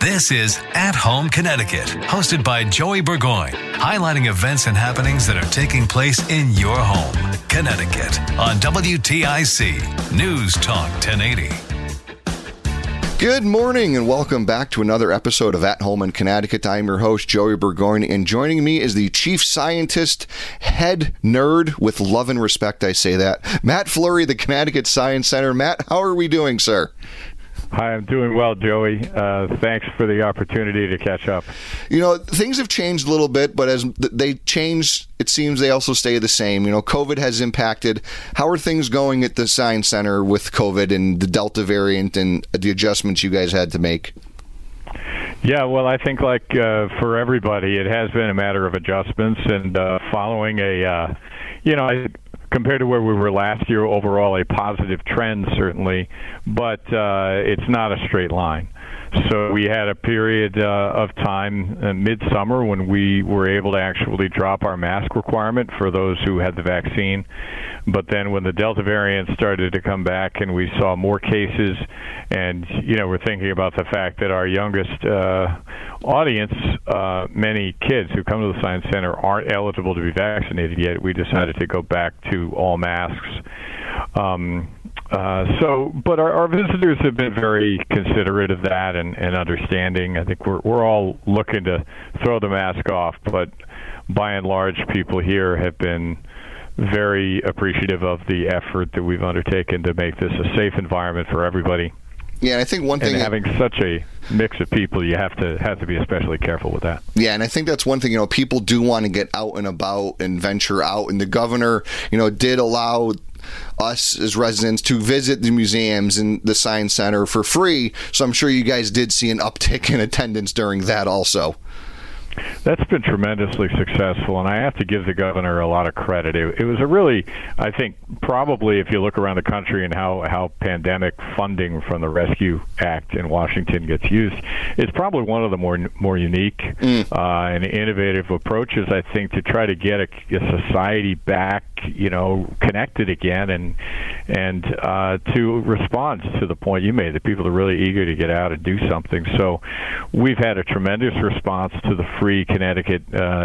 This is At Home Connecticut, hosted by Joey Burgoyne, highlighting events and happenings that are taking place in your home, Connecticut, on WTIC News Talk 1080. Good morning and welcome back to another episode of At Home in Connecticut. I'm your host, Joey Burgoyne, and joining me is the chief scientist, head nerd, with love and respect, I say that, Matt Fleury, the Connecticut Science Center. Matt, how are we doing, sir? Hi, I'm doing well, Joey. Thanks for the opportunity to catch up. You know, things have changed a little bit, but as they change, it seems they also stay the same. You know, COVID has impacted. How are things going at the Science Center with COVID and the Delta variant and the adjustments you guys had to make? Yeah, well, I think like for everybody, it has been a matter of adjustments and following compared to where we were last year, overall a positive trend, certainly, but it's not a straight line. So we had a period of time midsummer when we were able to actually drop our mask requirement for those who had the vaccine. But then when the Delta variant started to come back and we saw more cases, and, you know, we're thinking about the fact that our youngest audience, many kids who come to the Science Center aren't eligible to be vaccinated yet, we decided to go back to all masks. But our visitors have been very considerate of that and understanding. I think we're all looking to throw the mask off, but by and large, people here have been very appreciative of the effort that we've undertaken to make this a safe environment for everybody. Yeah, and I think one thing, and having such a mix of people, you have to be especially careful with that. Yeah, and I think that's one thing. You know, people do want to get out and about and venture out, and the governor, you know, did allow us as residents to visit the museums and the Science Center for free. So I'm sure you guys did see an uptick in attendance during that also. That's been tremendously successful, and I have to give the governor a lot of credit. It was a really, I think, probably if you look around the country and how pandemic funding from the Rescue Act in Washington gets used, it's probably one of the more unique and innovative approaches, I think, to try to get a society back, you know, connected again and to respond to the point you made that people are really eager to get out and do something. So we've had a tremendous response to the free Connecticut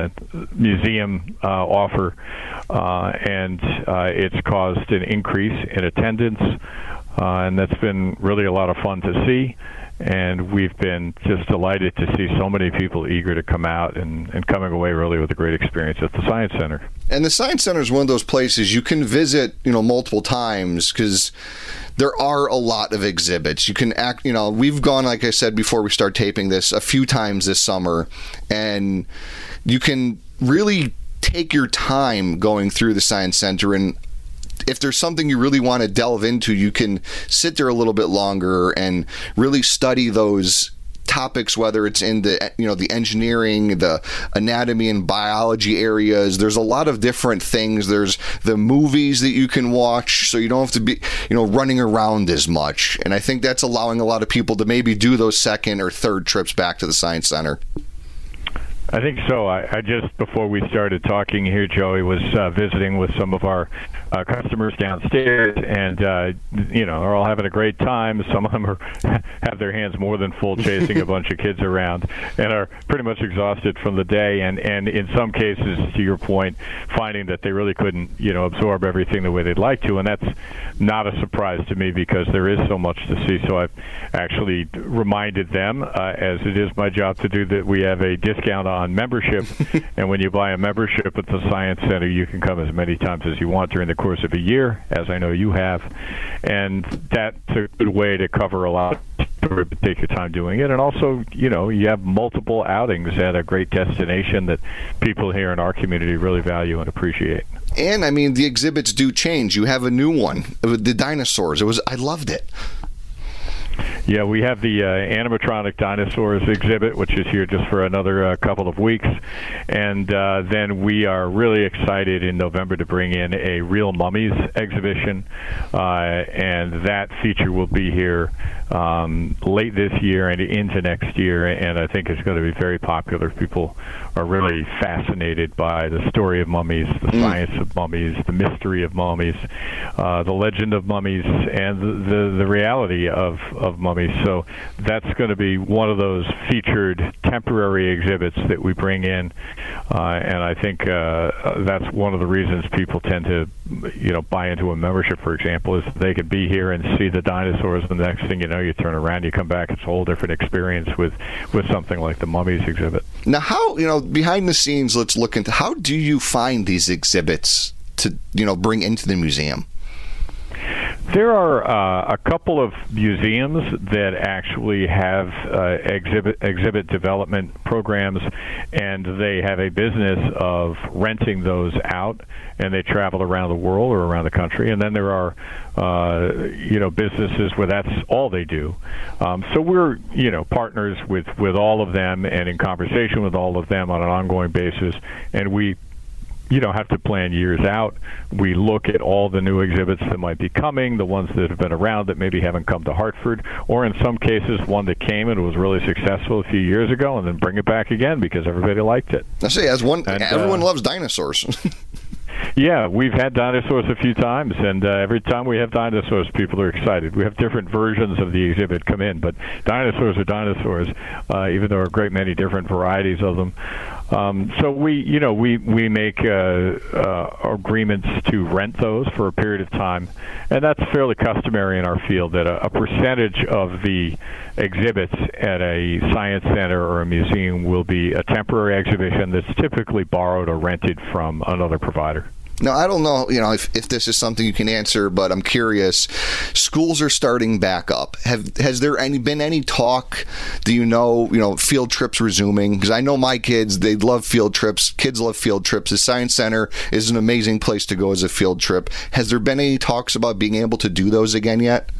museum offer, and it's caused an increase in attendance, and that's been really a lot of fun to see. And we've been just delighted to see so many people eager to come out and coming away really with a great experience at the Science Center. And the Science Center is one of those places you can visit, you know, multiple times because there are a lot of exhibits. You can act, you know, we've gone, like I said before we start taping this, a few times this summer, and you can really take your time going through the Science Center, and if there's something you really want to delve into, you can sit there a little bit longer and really study those topics, whether it's in the, you know, the engineering, the anatomy and biology areas. There's a lot of different things. There's the movies that you can watch, so you don't have to be, you know, running around as much. And I think that's allowing a lot of people to maybe do those second or third trips back to the Science Center. I think so. I just, before we started talking here, Joey, was visiting with some of our customers downstairs, and you know, are all having a great time. Some of them have their hands more than full chasing a bunch of kids around and are pretty much exhausted from the day, and in some cases, to your point, finding that they really couldn't, you know, absorb everything the way they'd like to, and that's not a surprise to me because there is so much to see. So I've actually reminded them, as it is my job to do, that we have a discount on membership, and when you buy a membership at the Science Center, you can come as many times as you want during the course of a year, as I know you have, and that's a good way to cover a lot, to take your time doing it. And also, you know, you have multiple outings at a great destination that people here in our community really value and appreciate. And I mean, the exhibits do change. You have a new one, the dinosaurs. I loved it. Yeah, we have the animatronic dinosaurs exhibit, which is here just for another couple of weeks. And then we are really excited in November to bring in a Real Mummies exhibition. And that feature will be here late this year and into next year. And I think it's going to be very popular. People are really fascinated by the story of mummies, the science of mummies, the mystery of mummies, the legend of mummies, and the reality of mummies mummies. So that's going to be one of those featured temporary exhibits that we bring in, and I think that's one of the reasons people tend to, buy into a membership, for example, is they could be here and see the dinosaurs, and the next thing you know, you turn around, you come back, it's a whole different experience with something like the mummies exhibit. Now, how, behind the scenes, let's look into how do you find these exhibits to, bring into the museum? There are a couple of museums that actually have exhibit development programs, and they have a business of renting those out, and they travel around the world or around the country. And then there are, businesses where that's all they do. So we're, partners with all of them and in conversation with all of them on an ongoing basis, and we have to plan years out. We look at all the new exhibits that might be coming, the ones that have been around that maybe haven't come to Hartford, or in some cases one that came and was really successful a few years ago, and then bring it back again because everybody liked it. I say, everyone loves dinosaurs. Yeah, we've had dinosaurs a few times, and every time we have dinosaurs, people are excited. We have different versions of the exhibit come in, but dinosaurs are dinosaurs, even though there are a great many different varieties of them. So we make agreements to rent those for a period of time, and that's fairly customary in our field, that a percentage of the exhibits at a science center or a museum will be a temporary exhibition that's typically borrowed or rented from another provider. Now, I don't know, if this is something you can answer, but I'm curious. Schools are starting back up. Has there been any talk? Do field trips resuming? Because I know my kids, they love field trips. Kids love field trips. The Science Center is an amazing place to go as a field trip. Has there been any talks about being able to do those again yet?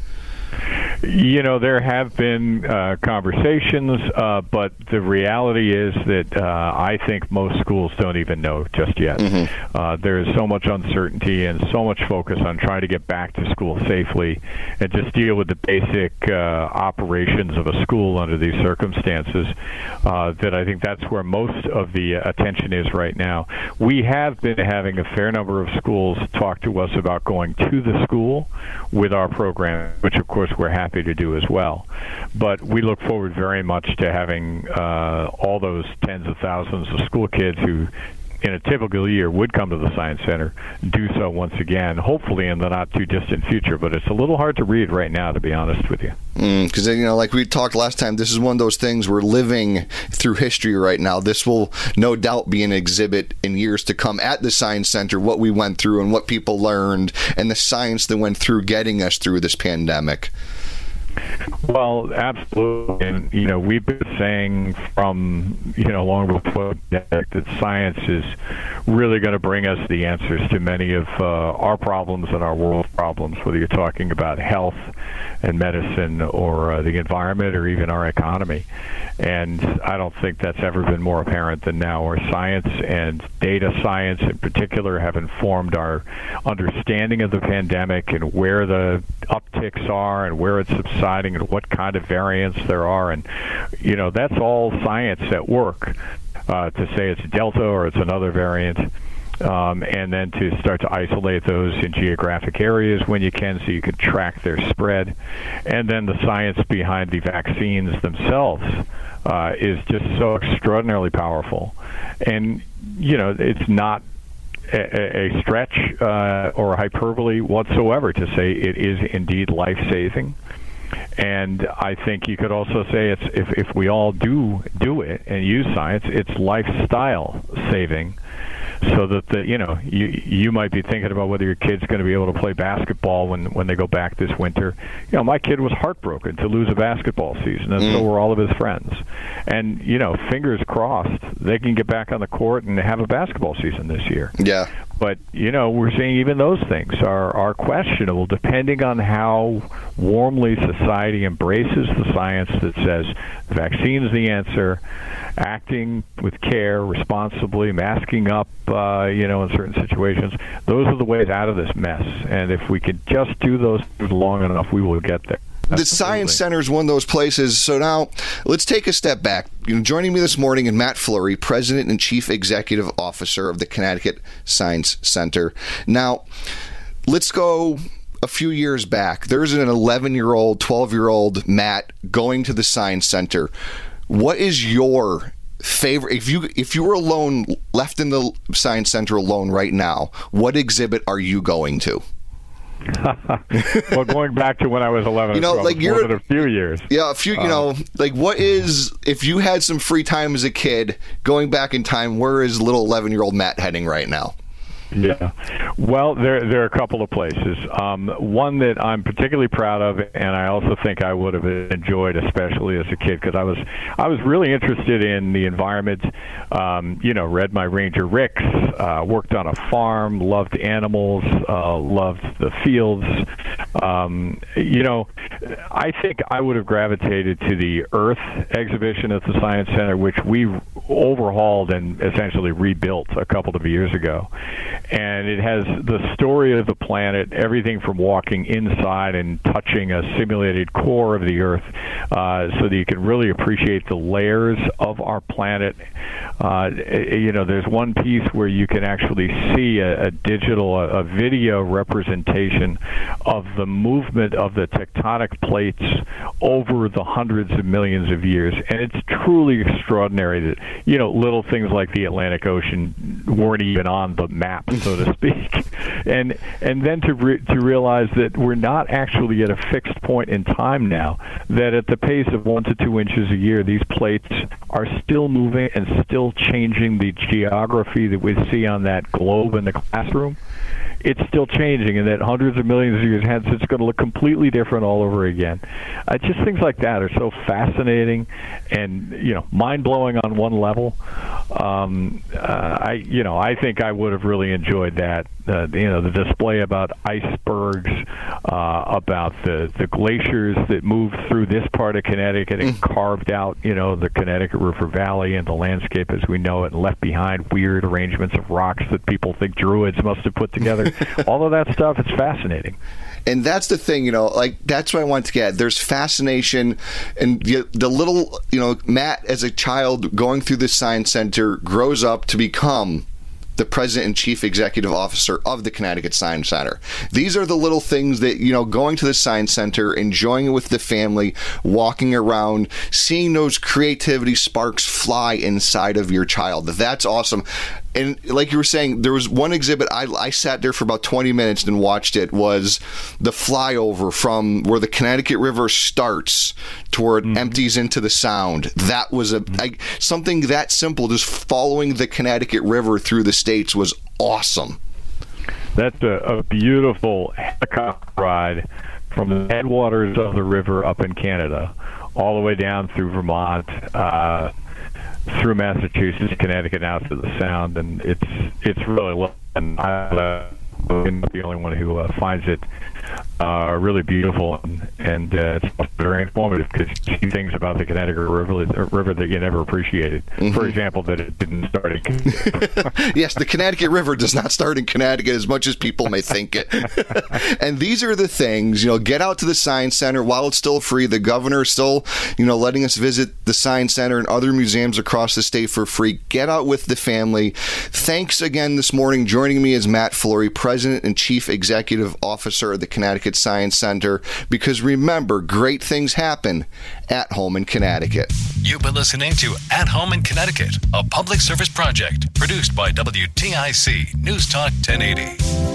There have been conversations, but the reality is that I think most schools don't even know just yet. Mm-hmm. There is so much uncertainty and so much focus on trying to get back to school safely and just deal with the basic operations of a school under these circumstances that I think that's where most of the attention is right now. We have been having a fair number of schools talk to us about going to the school with our program, which of course we're happy to do as well. But we look forward very much to having all those tens of thousands of school kids who in a typical year would come to the Science Center do so once again, hopefully in the not too distant future. But it's a little hard to read right now, to be honest with you. Because, like we talked last time, this is one of those things we're living through history right now. This will no doubt be an exhibit in years to come at the Science Center, what we went through and what people learned and the science that went through getting us through this pandemic. Well, absolutely. And, we've been saying from, long before that science is really going to bring us the answers to many of our problems and our world problems, whether you're talking about health and medicine or the environment or even our economy. And I don't think that's ever been more apparent than now, where science and data science in particular have informed our understanding of the pandemic and where the upticks are and where it's subsiding and what kind of variants there are. And, that's all science at work to say it's Delta or it's another variant. And then to start to isolate those in geographic areas when you can, so you can track their spread. And then the science behind the vaccines themselves is just so extraordinarily powerful. And, it's not a stretch or a hyperbole whatsoever to say it is indeed life-saving. And I think you could also say it's if we all do it and use science, it's lifestyle saving. So that you might be thinking about whether your kid's going to be able to play basketball when they go back this winter. My kid was heartbroken to lose a basketball season, and so were all of his friends. And fingers crossed they can get back on the court and have a basketball season this year. Yeah. But, we're seeing even those things are questionable depending on how warmly society embraces the science that says the vaccine is the answer, acting with care, responsibly, masking up, in certain situations. Those are the ways out of this mess. And if we could just do those long enough, we will get there. The Science Center is one of those places. So now let's take a step back. Joining me this morning is Matt Fleury, President and Chief Executive Officer of the Connecticut Science Center. Now, let's go a few years back, there's an 11-year-old, 12-year-old Matt going to the Science Center. What is your favorite? If you were alone, left in the Science Center alone right now, what exhibit are you going to? Well, going back to when I was 11, like more than a few years. Yeah, a few. Like what is, if you had some free time as a kid, going back in time, where is little 11-year-old Matt heading right now? Yeah. Well, there are a couple of places. One that I'm particularly proud of, and I also think I would have enjoyed, especially as a kid, because I was really interested in the environment. Read my Ranger Ricks, worked on a farm, loved animals, loved the fields. I think I would have gravitated to the Earth exhibition at the Science Center, which we overhauled and essentially rebuilt a couple of years ago. And it has the story of the planet, everything from walking inside and touching a simulated core of the Earth, so that you can really appreciate the layers of our planet. There's one piece where you can actually see a video representation of the movement of the tectonic plates over the hundreds of millions of years. And it's truly extraordinary that, little things like the Atlantic Ocean weren't even on the map, so to speak. And then to realize that we're not actually at a fixed point in time now, that at the pace of 1 to 2 inches a year, these plates are still moving and still changing the geography that we see on that globe in the classroom. It's still changing, and that hundreds of millions of years hence, it's going to look completely different all over again. Just things like that are so fascinating and mind-blowing on one level. I think I would have really enjoyed that. The display about icebergs, about the glaciers that moved through this part of Connecticut and carved out, the Connecticut River Valley and the landscape as we know it, and left behind weird arrangements of rocks that people think druids must have put together. All of that stuff, it's fascinating. And that's the thing, that's what I want to get. There's fascination, and the little, Matt as a child going through the Science Center grows up to become the president and chief executive officer of the Connecticut Science Center. These are the little things that, going to the Science Center, enjoying it with the family, walking around, seeing those creativity sparks fly inside of your child. That's awesome. And like you were saying, there was one exhibit, I sat there for about 20 minutes and watched it, was the flyover from where the Connecticut River starts to where it empties into the Sound. That was something that simple, just following the Connecticut River through the states was awesome. That's a beautiful helicopter ride from the headwaters of the river up in Canada all the way down through Vermont, through Massachusetts, Connecticut, out to the Sound, and it's really, and I'm not the only one who finds it really beautiful, and it's very informative because you see things about the Connecticut River that you never appreciated. For example, that it didn't start in Connecticut. Yes, the Connecticut River does not start in Connecticut as much as people may think it. And these are the things, get out to the Science Center while it's still free. The governor is still, letting us visit the Science Center and other museums across the state for free. Get out with the family. Thanks again this morning. Joining me is Matt Flory, President and Chief Executive Officer of the Connecticut Science Center, because remember, great things happen at home in Connecticut. You've been listening to At Home in Connecticut, a public service project produced by WTIC News Talk 1080.